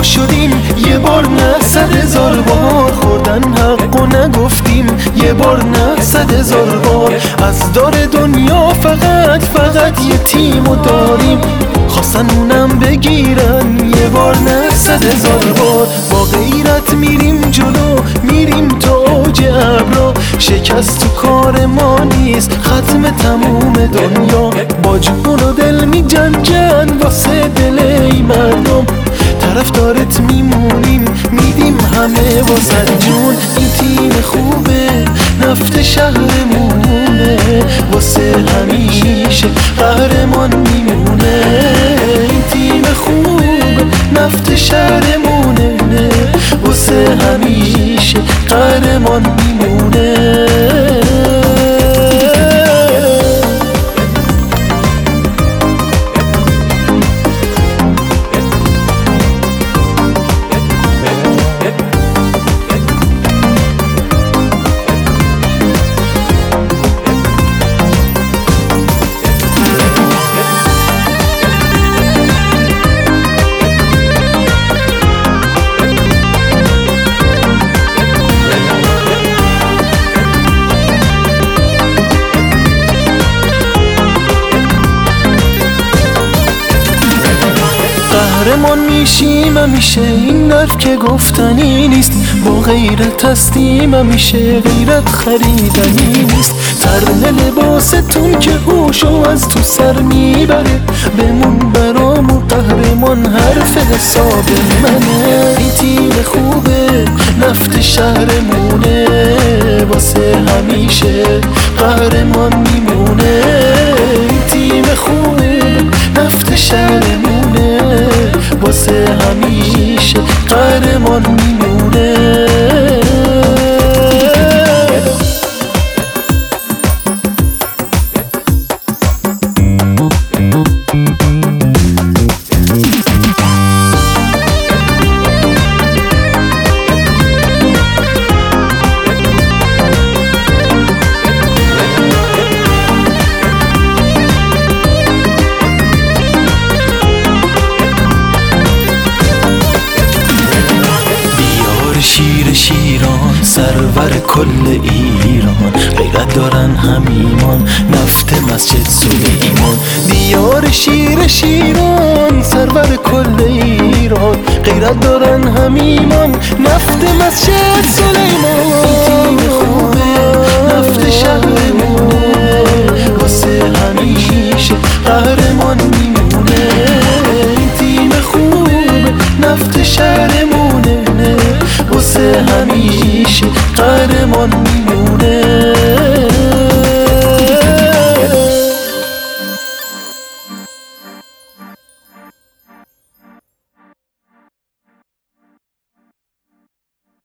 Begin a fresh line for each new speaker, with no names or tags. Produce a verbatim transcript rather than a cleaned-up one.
پا شدیم، یه بار نه صد هزار بار خوردن حقو نگفتیم، یه بار نه صد هزار بار. از دار دنیا فقط فقط یه تیمو داریم، خواستن اونم بگیرن، یه بار نه صد هزار بار. با غیرت میریم جلو، میریم تا اوج ابرا، شکست تو کار ما نیست، ختم تموم دنیا. با جون و دل می جنگن واسه دل ای مردم، طرفدارت میمونیم، میدیم همه واسه جون. این تیم خوبه، نفت شهرمونه، واسه همیشه قهرمان میمونه. این تیم خوبه، نفت شهرمونه، واسه همیشه قهرمان میمونه. قهرمان میشیم همیشه، این حرف که گفتنی نیست، با غیرت هستیم همیشه، غیرت خریدنی نیست. طرح لباستون که هوشو از تو سر میبره، بمون برامون قهرمان، حرف حساب منه. این تیم خوبه، نفت شهرمونه، واسه همیشه قهرمان میمونه. این تیم خوبه، نفت شهرمونه، واسه همیشه قهرمان میمونه. شیر شیران، سرور کل ایران، غیرت دارن همیمان، نفت مسجد سلیمان. دیار شیر شیران، سرور کل ایران، غیرت دارن همیمان، نفت مسجد سلیمان. این تیم خوبه، نفت شهرمونه، واسه همیشه قهرمان میمونه. این تیم خوبه، نفت شهرمونه، واسه همیشه قهرمان میمونه.